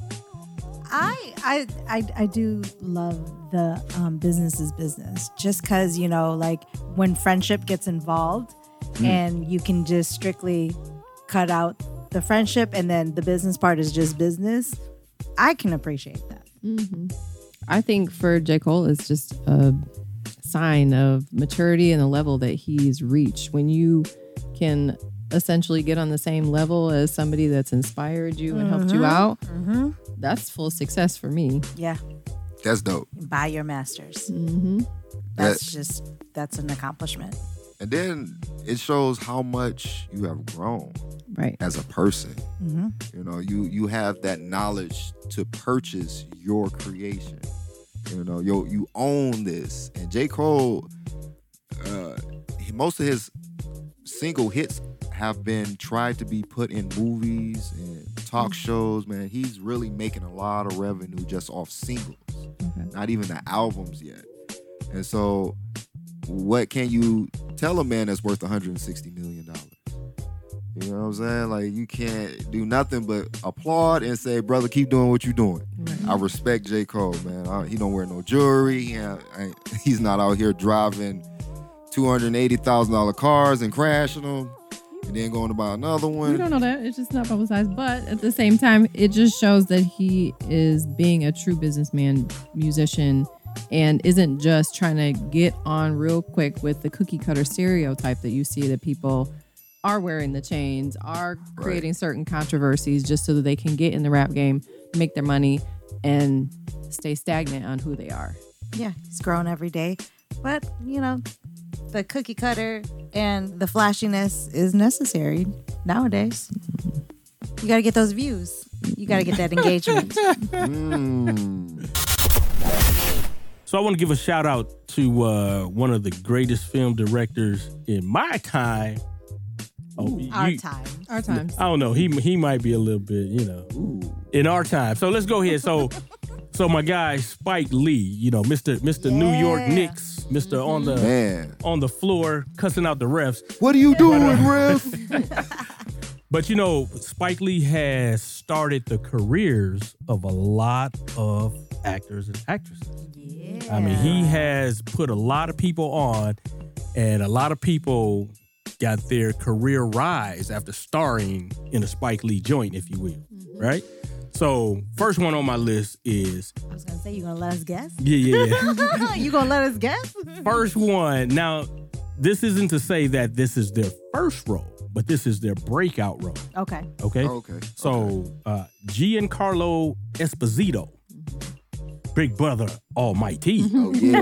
I, I I I do love the um, business is business. Just because, you know, like when friendship gets involved and you can just strictly cut out the friendship and then the business part is just business, I can appreciate that. Mm-hmm. I think for J. Cole, it's just a sign of maturity and the level that he's reached. When you can essentially get on the same level as somebody that's inspired you and helped you out, Mm-hmm. that's full success for me. Yeah. That's dope. Buy your masters. Mm-hmm. That's just, that's an accomplishment. And then it shows how much you have grown Right. as a person. Mm-hmm. You know, you you have that knowledge to purchase your creation. You know, you you own this. And J. Cole, uh, he- most of his single hits have been tried to be put in movies and talk shows. Man, he's really making a lot of revenue just off singles, Okay. not even the albums yet. And so, what can you tell a man that's worth one hundred sixty million dollars? You know what I'm saying? Like, you can't do nothing but applaud and say, brother, keep doing what you're doing. Right. I respect J. Cole, man. I, he don't wear no jewelry. He ain't- I- he's not out here driving two hundred eighty thousand dollars cars and crashing them and then going to buy another We one. don't know that. It's just not publicized. But at the same time, it just shows that he is being a true businessman, musician, and isn't just trying to get on real quick with the cookie cutter stereotype that you see that people are wearing the chains, are creating certain controversies just so that they can get in the rap game, make their money, and stay stagnant on who they are. Yeah, he's grown every day. But, you know, the cookie cutter and the flashiness is necessary nowadays. You got to get those views. You got to get that engagement. Mm. So I want to give a shout out to uh, one of the greatest film directors in my time. Oh, Our you- time. Our times. I don't know. He he might be a little bit, you know, Ooh. in our time. So let's go ahead. So so my guy Spike Lee, you know, Mister Mister New York Yeah. Knicks, Mister on the Man, on the floor cussing out the refs. what are you doing, ref? But you know, Spike Lee has started the careers of a lot of actors and actresses. Yeah. I mean, he has put a lot of people on, and a lot of people got their career rise after starring in a Spike Lee joint, if you will, Mm-hmm. right? So, first one on my list is, I was going to say, you going to let us guess? yeah, yeah, yeah. You going to let us guess? First one. Now, this isn't to say that this is their first role, but this is their breakout role, Okay. okay? Okay. So, uh, Giancarlo Esposito, Big Brother Almighty. Oh yeah.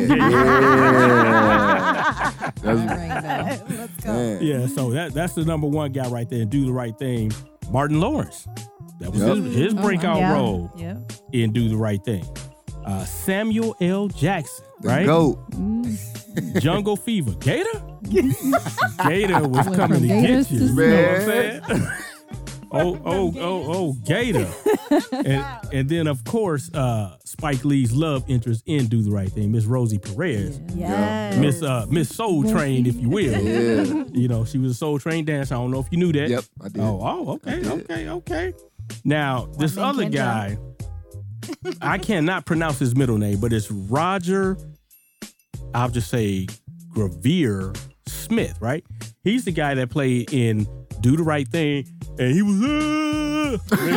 yeah. That's, Let's go. man. Yeah, so that that's the number one guy right there. Do the Right Thing. Martin Lawrence. That was Yep. his, his Oh, breakout yeah. role Yeah. in Do the Right Thing. Uh, Samuel L. Jackson, The right? goat. Jungle Fever. Gator? Gator was Went coming from to gators get to you. You know what I'm Man. saying? oh, oh, oh, oh, Gator. and, and then, of course, uh, Spike Lee's love interest in Do the Right Thing, Miss Rosie Perez. Yes. Miss uh, Miss Soul Train, if you will. Yeah. You know, she was a Soul Train dancer. I don't know if you knew that. Yep, I did. Oh, oh, okay, did. okay, okay. Now, this man other can guy, I cannot pronounce his middle name, but it's Roger, I'll just say Gravier Smith, right? He's the guy that played in Do the Right Thing, and he was, uh, you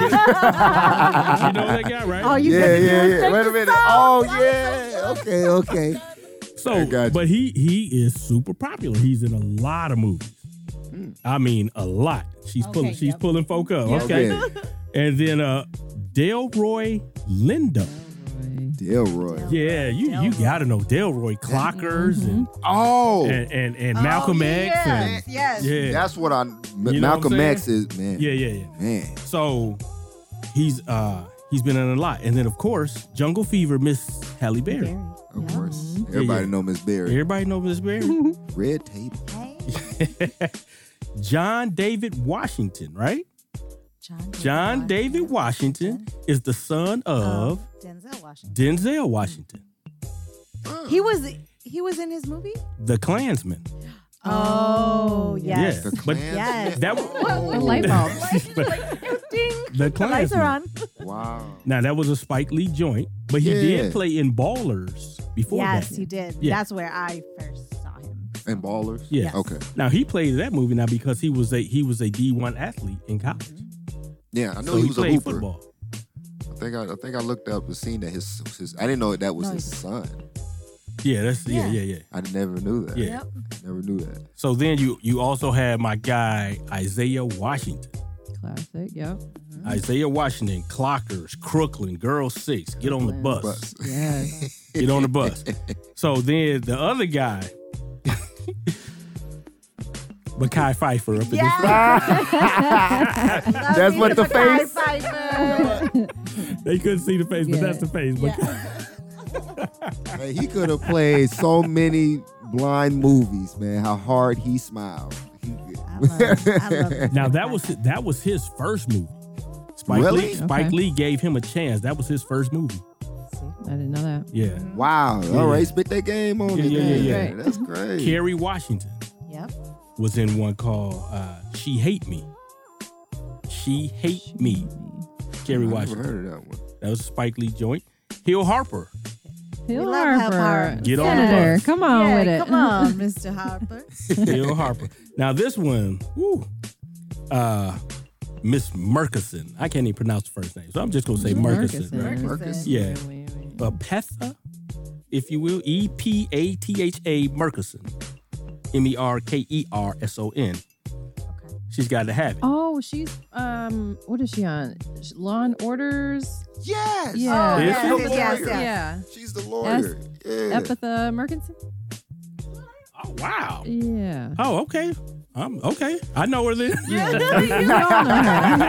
know that guy, right? Oh, you Yeah, couldn't yeah, do yeah. it. Wait a minute. Oh, yeah. Okay, okay. So, I got you. but he he is super popular. He's in a lot of movies. I mean, a lot. She's Okay, pulling. She's yep. pulling folk up. Okay. Okay. And then uh, Delroy Lindo. Delroy. Yeah, you you gotta know Delroy Clockers and, Oh, and and and Oh, Malcolm X yeah. and Yes. yeah, that's what I. know what Malcolm I'm X is man. yeah, yeah, yeah. Man. So he's uh he's been in a lot, and then of course Jungle Fever, Miss Halle Berry. Very. Of Yeah. course. Everybody yeah. know Miss Berry. Everybody know Miss Berry. Red table. Hey. John David Washington, right? John, John David Washington is the son of of Denzel Washington. Denzel Washington, He was he was in his movie? the Klansman. Oh, yes. Yeah, The but Klansman? Yes. that The light bulb. Ding. the The lights are Klansman. on. Wow. Now that was a Spike Lee joint, but he Yeah. did play in Ballers before Yes, that. he did. Yeah. That's where I first saw him. And ballers. Yeah. Yes. Okay. Now he played that movie now because he was a he was a D one athlete in college. Yeah, I know So he he was a played hooper. football. I think I, I think I looked up and seen that his his. I didn't know that was No, his he's- son. Yeah, that's yeah, Yeah. yeah, yeah. I never knew that. Yeah. Yep. Never knew that. So then you you also had my guy Isaiah Washington. Classic. Yep. Isaiah Washington, Clockers, Crooklyn, Girl Six, get on the bus. But Yes. Get on the bus. So then the other guy, Mekhi Phifer up in this. That's what the face. They couldn't see the face, but Yeah. that's the face. Hey, he could have played so many blind movies, man. How hard he smiled. He, I love it. I love it. Now that was that was his first movie. Spike Really? Lee, Spike Okay. Lee gave him a chance. That was his first movie. I didn't know that. Yeah. wow. Yeah. All right, spit that game on Yeah, me. yeah, yeah, man. yeah. That's great. Kerry Washington Yep. was in one called uh, She Hate Me. She Hate Me. Kerry I never Washington. heard of that one. That was a Spike Lee joint. Hill Harper. Hill love Hill Harper. Harper. Get on the Senator, bus. come on yeah, with it. Come on, Mister Harper. Hill Harper. Now this one, woo, uh, Miss Murkison. I can't even pronounce the first name, so I'm just gonna say Murkison. Right? Murkison. Yeah. Uh, Petha, if you will, E P A T H A Murkison, M E R K E R S O N. Okay. She's got to have it. Oh, she's um. What is she on? Law and Orders. Yes. Yeah. Is yes, she? yes, yes, yes. Yeah. She's the lawyer. yeah. Epitha Murkinson. Oh, wow. Yeah. Oh, okay. Um, okay. I know her then. Yeah. You all know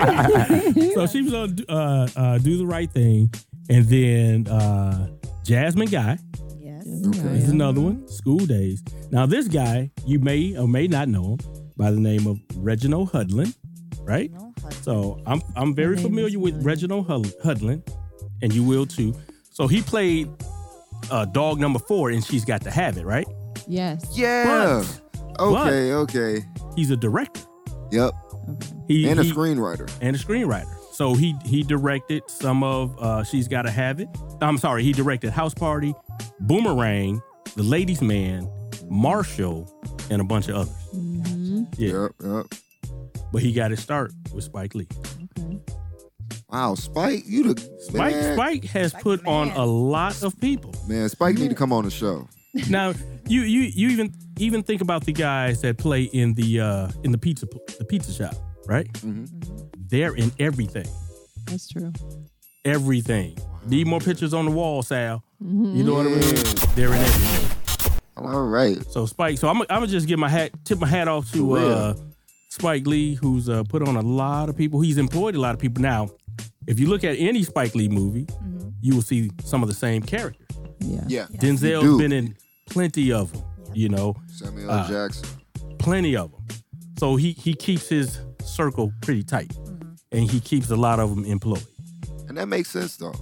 her. So she was on uh, uh, Do the Right Thing. And then uh, Jasmine Guy Yes. Okay. is another one. School Days. Now, this guy, you may or may not know him by the name of Reginald Hudlin, right? No, but- So I'm I'm very name familiar is with familiar. Reginald Hud- Hudlin, and you will too. So he played uh, dog number four, and She's Got to Have It, right? Yes. Yeah. But- okay, okay. He's a director. Yep. Okay. He, And a he- screenwriter. and a screenwriter. So he he directed some of uh, She's Gotta Have It. I'm sorry, he directed House Party, Boomerang, The Ladies' Man, Marshall, and a bunch of others. Mm-hmm. Yeah, Yep, yep. but he got his start with Spike Lee. Okay. Wow, Spike, you the Spike man, Spike has Spike put the on man. a lot of people. man, Spike need to come on the show. Now you you you even even think about the guys that play in the uh, in the pizza the pizza shop, right? Mhm. They're in everything, That's true. everything. Need more pictures on the wall, Sal. Mm-hmm. You know what I mean? Yeah. They're in everything. All right. So Spike, so I'm, I'm gonna just give my hat, tip my hat off to For real. uh, Spike Lee, who's uh, put on a lot of people. He's employed a lot of people. Now, if you look at any Spike Lee movie, Mm-hmm. you will see some of the same characters. Yeah. Yeah. You Denzel's do. been in plenty of them, you know, Samuel Uh, L. Jackson. plenty of them. So he he keeps his circle pretty tight, Mm-hmm. and he keeps a lot of them employed. And that makes sense though.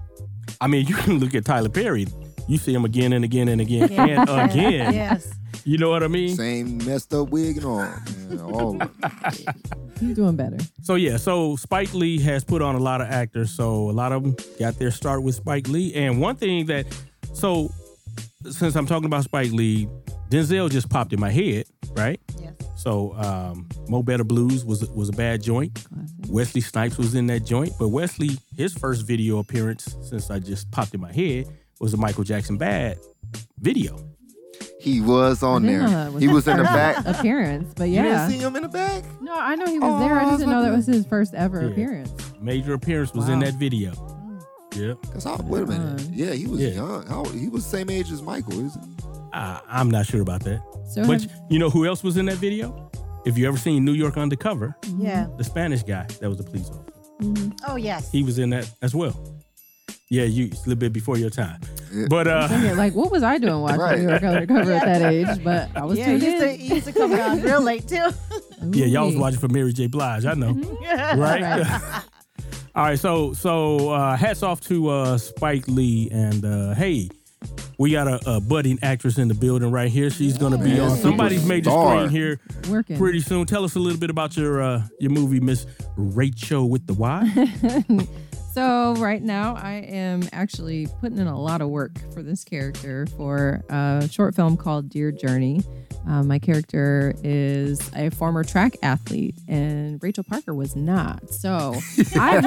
I mean, you can look at Tyler Perry. You see him again and again and again and again. Yes. You know what I mean? Same messed up wig and all. Man, all of it. He's doing better. So yeah, so Spike Lee has put on a lot of actors. So a lot of them got their start with Spike Lee. And one thing that, so since I'm talking about Spike Lee, Denzel just popped in my head, right? Yes. So um, Mo Better Blues was was a bad joint. Classic. Wesley Snipes was in that joint, but Wesley, his first video appearance, since I just popped in my head, was a Michael Jackson Bad video. He was on I didn't there. know that was He his was in the first back. appearance, but You didn't yeah. see him in the back? No, I know he was Oh, there. I I just was didn't know about that to- was his first ever Yeah. appearance. Major appearance was in Wow. that video. Yeah, Cause I, wait a minute. Fun. Yeah, he was Yeah. young. How, he was the same age as Michael, isn't he? I, I'm not sure about that. So But have- you know who else was in that video? If you ever seen New York Undercover, Yeah. the Spanish guy that was a police officer, Mhm. Oh, yes. he was in that as well. Yeah, you it's a little bit before your time. Yeah. But uh, Dang it, like, what was I doing watching Right. New York Undercover at that age? But I was yeah, tuned he used, to, in. he used to come on real late, too. yeah, y'all was Ooh-wee. watching for Mary J. Blige. I know, Yeah. right? All right, so so uh, hats off to uh, Spike Lee, and uh, hey, we got a, a budding actress in the building right here. She's gonna be Yeah, on somebody's major superstar. screen here Working. pretty soon. Tell us a little bit about your uh, your movie, Miss Rachel with the Y. So right now I am actually putting in a lot of work for this character for a short film called Dear Journey. Um, my character is a former track athlete, and Rachel Parker was not. So I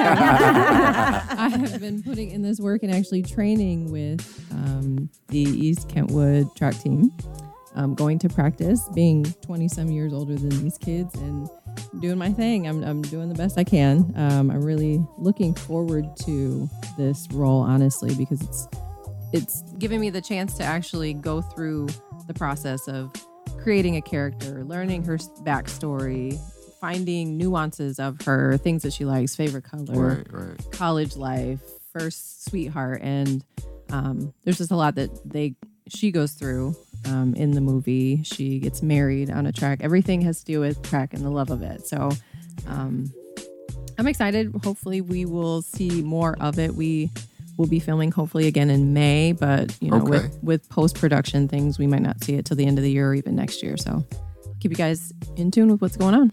have, I have been putting in this work and actually training with um, the East Kentwood track team, um, going to practice, being twenty some years older than these kids, and doing my thing. I'm, I'm doing the best I can. Um, I'm really looking forward to this role, honestly, because it's it's giving me the chance to actually go through the process of creating a character, learning her s- backstory, finding nuances of her, things that she likes, favorite color, Right, right. college life, first sweetheart, and um, there's just a lot that they she goes through um, in the movie. She gets married on a track. Everything has to do with track and the love of it. So um, I'm excited. Hopefully, we will see more of it. We will be filming hopefully again in May, but you know, Okay. with with post production things, we might not see it till the end of the year or even next year. So I'll keep you guys in tune with what's going on.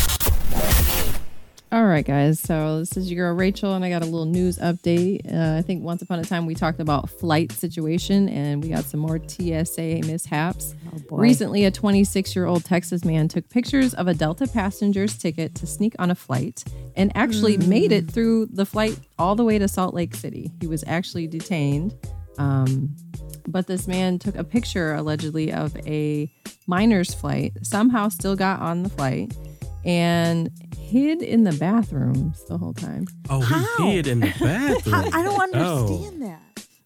All right, guys. So this is your girl Rachel, and I got a little news update. Uh, I think once upon a time we talked about flight situation, and we got some more T S A mishaps. Oh, boy. Recently, a twenty-six-year-old Texas man took pictures of a Delta passenger's ticket to sneak on a flight and actually made it through the flight all the way to Salt Lake City. He was actually detained. Um, but this man took a picture allegedly of a miner's flight, somehow still got on the flight, and hid in the bathrooms the whole time. Oh, he How? hid in the bathroom. I, I don't Oh. understand that.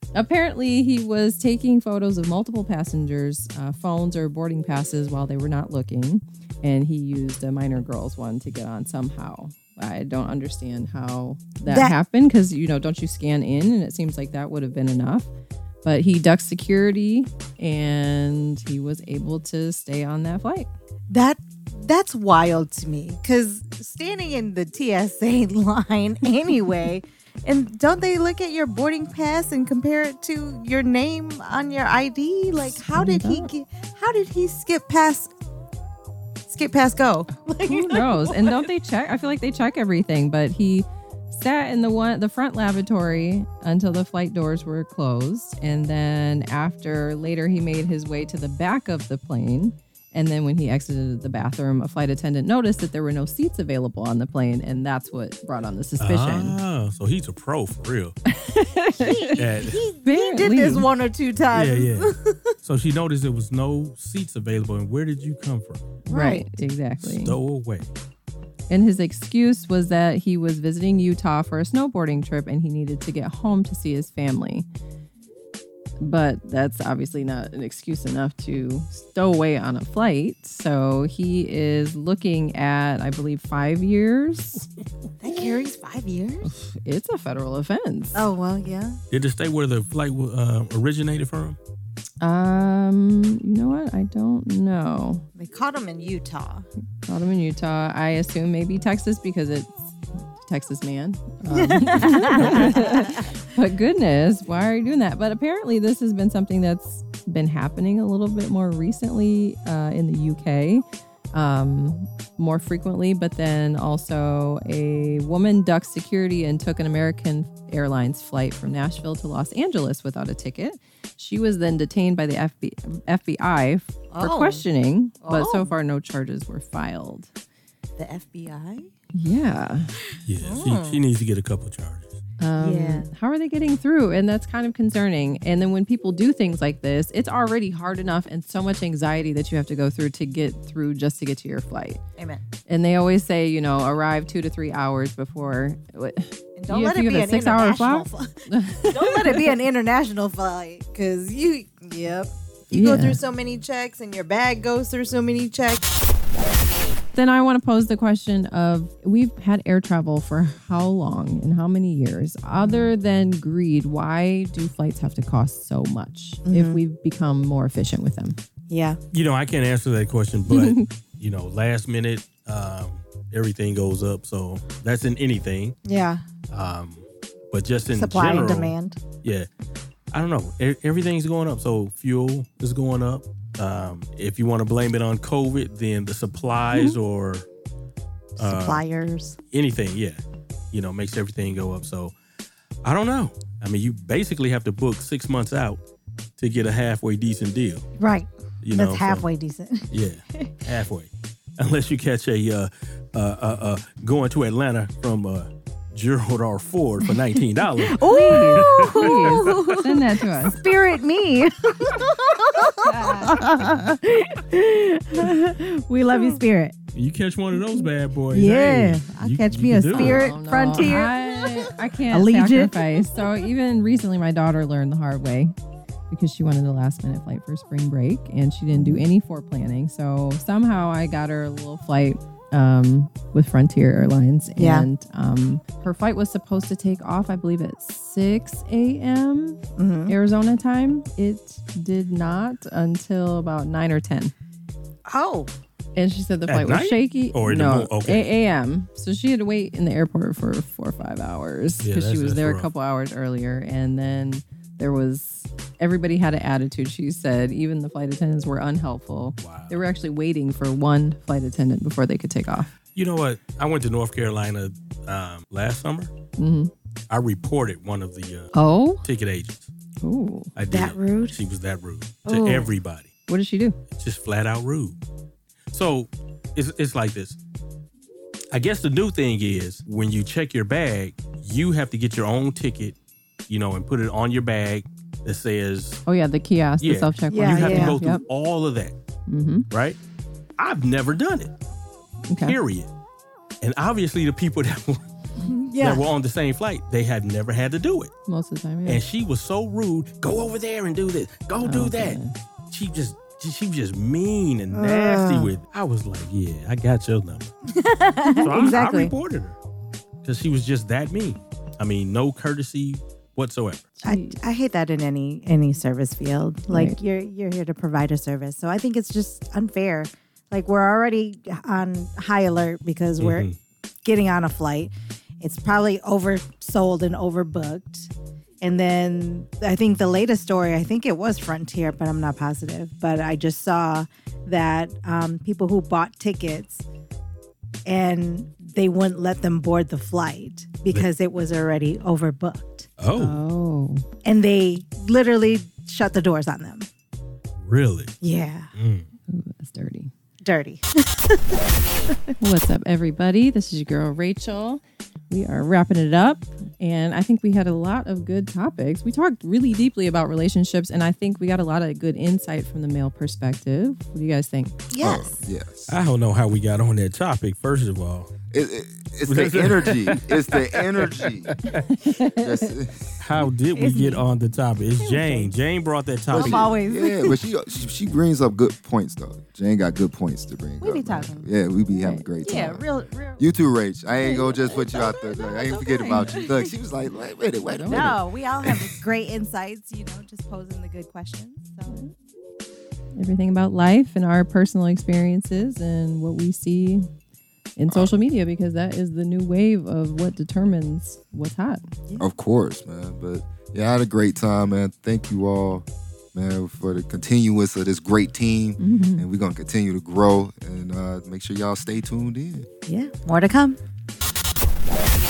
Apparently, he was taking photos of multiple passengers' uh, phones or boarding passes while they were not looking, and he used a minor girl's one to get on somehow. I don't understand how that, that happened because, you know, don't you scan in? And it seems like that would have been enough. But he ducked security, and he was able to stay on that flight. That That's wild to me because standing in the T S A line anyway... And don't they look at your boarding pass and compare it to your name on your I D? Like, how did he get, how did he skip past skip past go? Like, who knows? And don't they check? I feel like they check everything. But he sat in the one the front lavatory until the flight doors were closed, and then after later he made his way to the back of the plane. And then when he exited the bathroom, a flight attendant noticed that there were no seats available on the plane, and that's what brought on the suspicion. Ah, so he's a pro for real. he, he, he did this one or two times. Yeah, yeah. So she noticed there was no seats available, and where did you come from? Right, exactly. Stowaway. And his excuse was that he was visiting Utah for a snowboarding trip, and he needed to get home to see his family. But that's obviously not an excuse enough to stow away on a flight. So he is looking at, I believe, five years. That carries five years? It's a federal offense. Oh, well, yeah. Did it state where the flight uh, originated from? Um, you know what? I don't know. They caught him in Utah. Caught him in Utah. I assume maybe Texas because it's Texas man. Um, but goodness, why are you doing that? But apparently this has been something that's been happening a little bit more recently uh, in the U K, um, more frequently. But then also a woman ducked security and took an American Airlines flight from Nashville to Los Angeles without a ticket. She was then detained by the F B- F B I for Oh. questioning, but Oh. so far no charges were filed. The F B I? Yeah. Yeah, Oh. she, she needs to get a couple charges. Um, Yeah. How are they getting through? And that's kind of concerning. And then when people do things like this, it's already hard enough and so much anxiety that you have to go through to get through just to get to your flight. Amen. And they always say, you know, arrive two to three hours before. What, And don't you, let if it you be have an a six-hour international flight. flight. Don't let it be an international flight because you, yep. You Yeah. go through so many checks and your bag goes through so many checks. Then I want to pose the question of, we've had air travel for how long and how many years? Other than greed, why do flights have to cost so much if we've become more efficient with them? Yeah. You know, I can't answer that question, but, you know, last minute, um, everything goes up. So that's in anything. Yeah. Um, but just in Supply general, and demand. yeah, I don't know. E- everything's going up. So fuel is going up. Um, if you want to blame it on COVID, then the supplies or uh, Suppliers. anything, yeah, you know, makes everything go up. So I don't know. I mean, you basically have to book six months out to get a halfway decent deal. Right. You That's know, so- halfway decent. yeah, halfway. Unless you catch a uh, uh, uh, uh, going to Atlanta from uh, Gerald R. Ford for nineteen dollars. Please, please send that to us. Spirit me. We love you, Spirit. You catch one of those bad boys. Yeah, hey, I'll you- catch you me can a do it. Spirit. Oh, no. Frontier. I, I can't Allegiant. sacrifice. So even recently, my daughter learned the hard way because she wanted a last minute flight for spring break and she didn't do any foreplanning. So somehow I got her a little flight um, with Frontier Airlines. Yeah. And um, her flight was supposed to take off, I believe, at six a.m. Mhm. Arizona time. It did not until about nine or ten. Oh. And she said the At flight was night? shaky. Or in the no, mo- okay. a a.m. So she had to wait in the airport for four or five hours Yeah, because she that's- was that's there rough. a couple hours earlier. And then there was, everybody had an attitude. She said even the flight attendants were unhelpful. Wow. They were actually waiting for one flight attendant before they could take off. You know what? I went to North Carolina um, last summer. hmm I reported one of the uh, Oh? ticket agents. Ooh. I did. That rude? She was that rude to Oh. everybody. What did she do? Just flat out rude. So it's it's like this. I guess the new thing is when you check your bag, you have to get your own ticket, you know, and put it on your bag that says Oh, yeah, the kiosk, Yeah. the self-check Yeah, you one. have yeah. to go through Yep. all of that, Mm-hmm. right? I've never done it. Okay. Period. And obviously the people that were Yeah. that were on the same flight, they had never had to do it. Most of the time, yeah. And she was so rude. Go over there and do this. Go do Okay. that. She just she was just mean and nasty Ugh. with. I was like, yeah, I got your number. So I, Exactly. I reported her because she was just that mean. I mean, no courtesy whatsoever. I, I hate that in any any service field. Like Right. you're you're here to provide a service. So I think it's just unfair. Like we're already on high alert because we're Mhm. getting on a flight. It's probably oversold and overbooked. And then I think the latest story, I think it was Frontier, but I'm not positive. But I just saw that um, people who bought tickets and they wouldn't let them board the flight because it was already overbooked. Oh, Oh. And they literally shut the doors on them. really? Yeah. Mm. Ooh, that's dirty. Dirty. What's up, everybody? This is your girl, Rachel. We are wrapping it up, and I think we had a lot of good topics. We talked really deeply about relationships, and I think we got a lot of good insight from the male perspective. What do you guys think? Yes. Oh, yes. I don't know how we got on that topic, first of all. It, it, it's the energy. It's the energy. That's- How did we It's get me. on the topic? It's Jane. Jane brought that but topic. she- always. Yeah, but she, she she brings up good points though. Jane got good points to bring We up. be man. talking. Yeah, we be having a great time. Yeah, real, real. You too, Rach. I ain't gonna just put you out there. Look, I ain't It's forget okay. about you. Look, she was like, wait, wait, a- wait a minute. No, we all have great insights, you know, just posing the good questions. So Everything about life and our personal experiences and what we see in social media, because that is the new wave of what determines what's hot. Of course, man. But yeah, I had a great time, man. Thank you all, man, for the continuance of this great team. Mhm. And we're gonna continue to grow and uh, make sure y'all stay tuned in. yeah, more to come.